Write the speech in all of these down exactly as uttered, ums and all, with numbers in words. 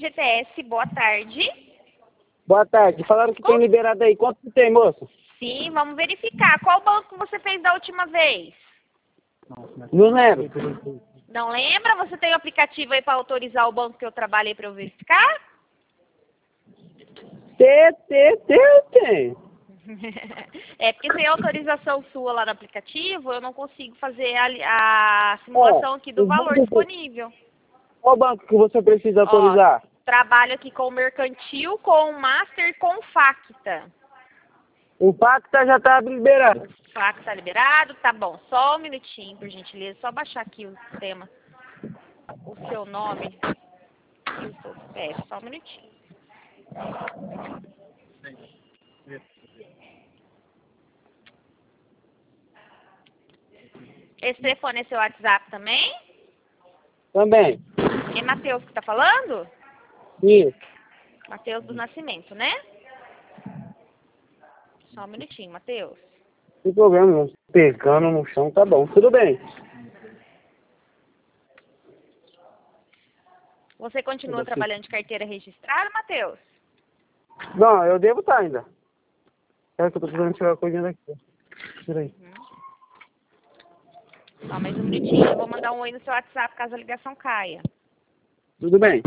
G P S, boa tarde. Boa tarde. Falaram que Como? tem liberado aí. Quanto que tem, moço? Sim, vamos verificar. Qual banco você fez da última vez? Não lembro. Não lembra? Você tem o aplicativo aí para autorizar o banco que eu trabalhei para eu verificar? Tem, tem, tem, tem. É porque sem autorização sua lá no aplicativo, eu não consigo fazer a, a simulação aqui do o valor banco- disponível. Qual banco que você precisa autorizar? Trabalho aqui com o Mercantil, com o Master e com o Facta. O Pacta já tá liberado. O Facta tá liberado? Tá bom. Só um minutinho, por gentileza. Só baixar aqui o sistema. O seu nome e o seu C P F. Só um minutinho. Esse telefone é seu WhatsApp também? Também. É Matheus que tá falando? Isso. Matheus do Nascimento, né? Só um minutinho, Matheus. Sem problema, não. Pegando no chão, tá bom. Tudo bem. Você continua trabalhando de carteira registrada, Matheus? Não, eu devo estar ainda. É que eu tô precisando tirar a coisinha daqui. Tira aí. Só mais um minutinho. Eu vou mandar um oi no seu WhatsApp caso a ligação caia. Tudo bem.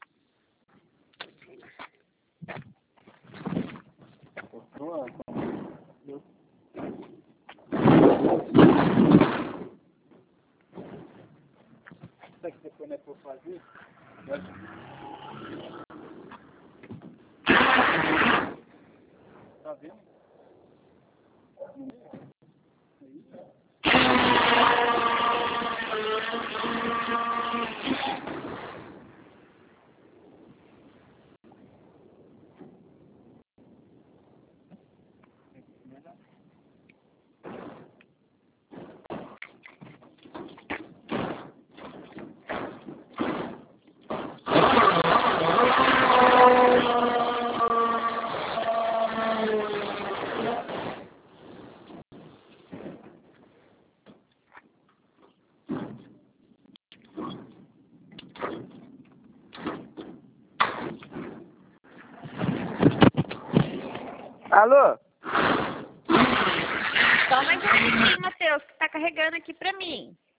Sabe que depois não é por fazer? Tá vendo? Alô? Só mais um minutinho, Matheus, que tá carregando aqui pra mim.